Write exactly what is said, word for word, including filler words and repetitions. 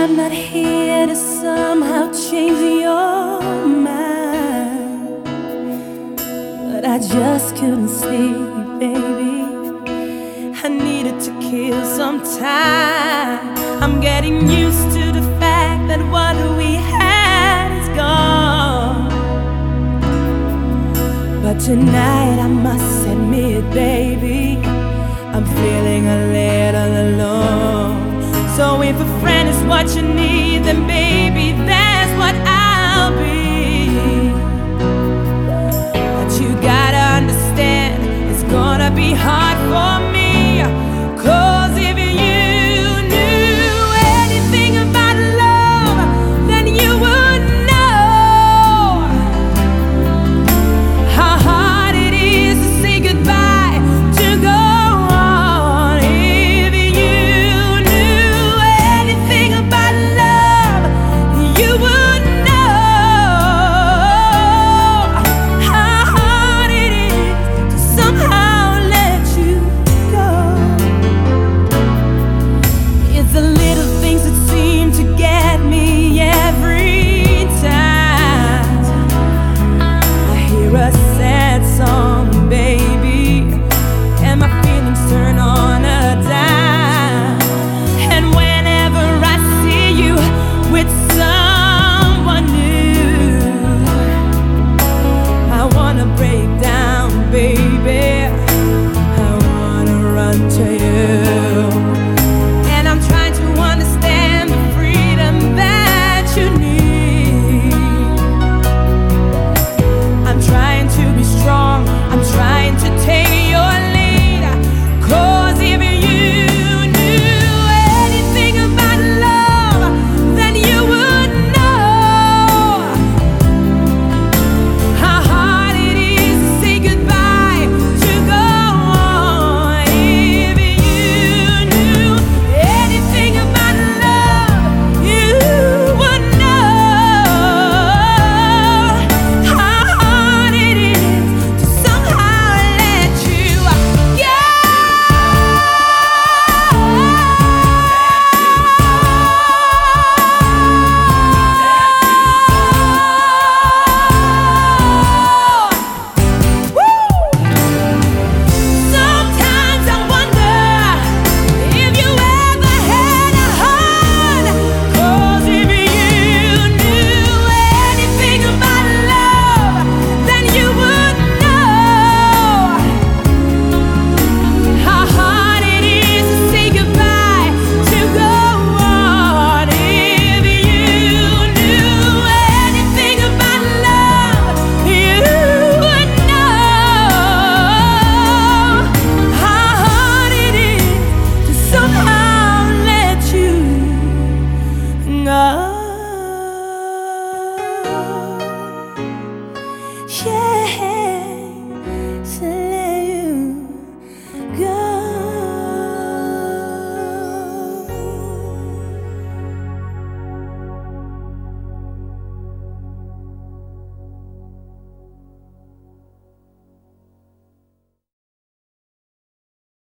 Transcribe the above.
I'm not here to somehow change your mind, but I just couldn't sleep, baby. I needed to kill some time. I'm getting used to the fact that what we had is gone. But tonight I must admit, baby, I'm feeling a little alone. So if a friend is what you need, then baby, that's